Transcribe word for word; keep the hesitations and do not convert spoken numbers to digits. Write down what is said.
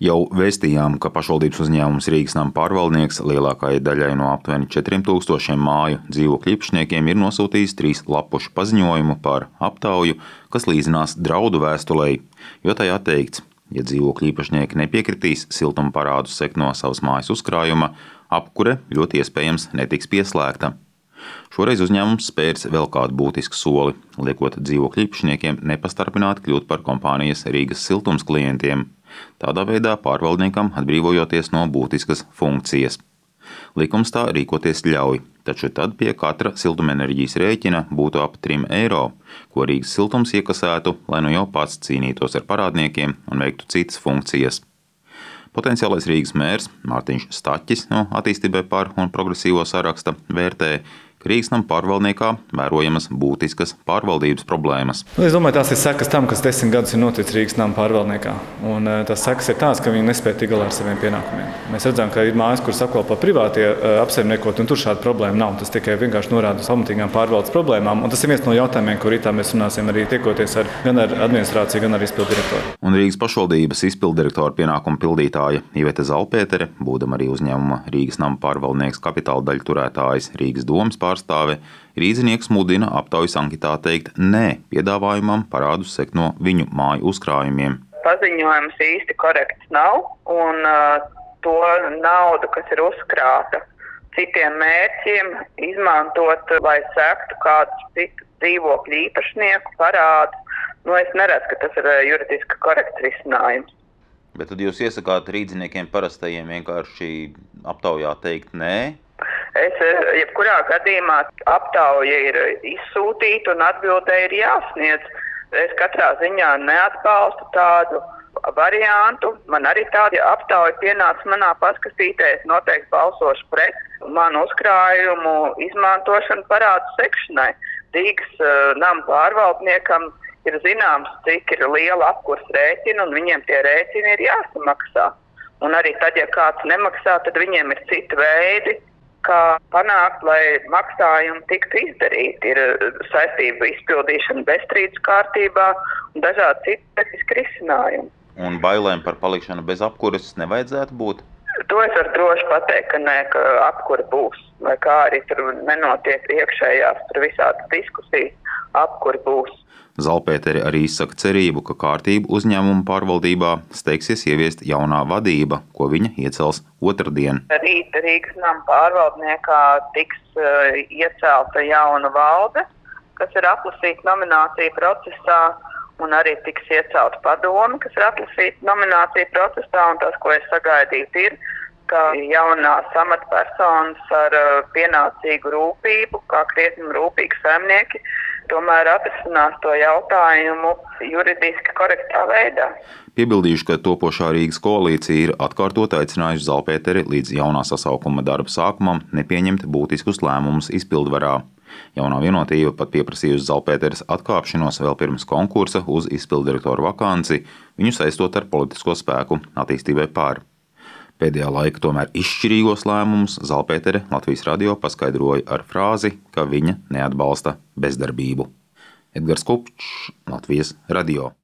Jau vēstījām, ka pašvaldības uzņēmums Rīgas nama pārvaldnieks lielākajai daļai no aptuveni četriem tūkstošiem māju dzīvokļu īpašniekiem ir nosūtījis trīs lapušu paziņojumu par aptauju, kas līdzinās draudu vēstulei, jo tajā teikts, ja dzīvokļu īpašnieki nepiekritīs siltuma parādus sekt no savas mājas uzkrājuma, apkure ļoti iespējams netiks pieslēgta. Šoreiz uzņēmums spērs vēl kādu būtisku soli, liekot dzīvokļu īpašniekiem nepastarpināti kļūt par kompānijas Rīgas siltums klientiem, tādā veidā pārvaldniekam atbrīvojoties no būtiskas funkcijas. Likums tā rīkoties ļauj, taču tad pie katra siltumenerģijas rēķina būtu ap trim eiro, ko Rīgas siltums iekasētu, lai nu jau pats cīnītos ar parādniekiem un veiktu citas funkcijas. Potenciālais Rīgas mērs Mārtiņš Staķis no Attīstībai par un progresīvo saraksta vērtē, ka Rīgas nama pārvaldniekā vērojamas būtiskas pārvaldības problēmas. Es domāju, tās ir sekas tam, kas desmit gadus ir noticis Rīgas nama pārvaldniekā. Un tās sekas ir tās, ka viņi nespēja tikt galā ar saviem pienākumiem. Mēs redzam, ka ir mājas, kuras apkalpo privātie apsaimniekot, un tur šāda problēma nav. Tas tikai vienkārši norāda uz pamatīgām pārvaldes problēmām. Un tas ir viens no jautājumiem, kur rītā mēs runāsim arī tiekoties ar, gan ar administrāciju, gan ar izpilddirektoru. Un Rīgas pašvaldības izpilddirektora pienākumu pildītāja Ivete Zalpētere, būdama arī uzņēmuma Rīgas nama pārvaldnieks kapitāla daļu turētājs Rīgas domas pārstāve, rīznieks mudina aptaujas anketā teikt nē piedāvājumam parādus sekt no viņu māju uzkrājumiem. Paziņojums īsti korekts nav, un uh, to naudu, kas ir uzkrāta citiem mērķiem, izmantot, lai sektu kādus citu dzīvokļu īpašnieku parādus. Nu, es neredzu, ka tas ir juridiski korekts risinājums. Bet tad jūs iesakāt rīdziniekiem parastajiem vienkārši aptaujā teikt nē? Es, jebkurā gadījumā aptauja ir izsūtīta un atbildē ir jāsniedz. Es katrā ziņā neatbalstu tādu variantu. Man arī tāda aptauja pienāca manā paskastītē. Es noteikti balsošu pret manu uzkrājumu izmantošanu parādu sekšanai. Rīgas uh, nama pārvaldniekam ir zināms, cik ir liela apkurs rēķina, un viņiem tie rēķini ir jāsamaksā. Un arī tad, ja kāds nemaksā, tad viņiem ir citi veidi, kā panākt, lai maksājumi tiktu izdarīti. Ir saistību izpildīšana bezstrīdus kārtībā un dažādi citi tehniski risinājumi. Un bailēm par palikšanu bez apkuras nevajadzētu būt? To es varu droši pateikt, ka nē, ka apkura būs. Vai kā arī tur nenotiek iekšējās tur visādas diskusijas, apkura būs. Zalpētere arī izsaka cerību, ka kārtību uzņēmuma pārvaldībā steigsies ieviest jaunā vadība, ko viņa iecels otrdien. Rīt Rīgas nama pārvaldniekā tiks uh, iecelta jauna valde, kas ir atlasīta nomināciju procesā, un arī tiks iecelta padome, kas ir atlasīta nomināciju procesā, un tas, ko es sagaidīju, ir, ka jaunās amatpersonas ar uh, pienācīgu rūpību, kā krietni rūpīgi saimnieki, tomēr atrisinās to jautājumu juridiski korektā veidā. Piebildīšu, ka topošā Rīgas koalīcija ir atkārtot aicinājusi Zalpēteri līdz jaunā sasaukuma darba sākumam nepieņemt būtiskus lēmumus izpildvarā. Jaunā vienotība pat pieprasījusi Zalpēteres atkāpšanos vēl pirms konkursa uz izpilddirektoru vakanci, viņu saistot ar politisko spēku Attīstībai par. Pēdējā laika tomēr izšķirīgos lēmumus Zalpētere Latvijas radio paskaidroja ar frāzi, ka viņa neatbalsta bezdarbību. Edgars Kupčs, Latvijas radio.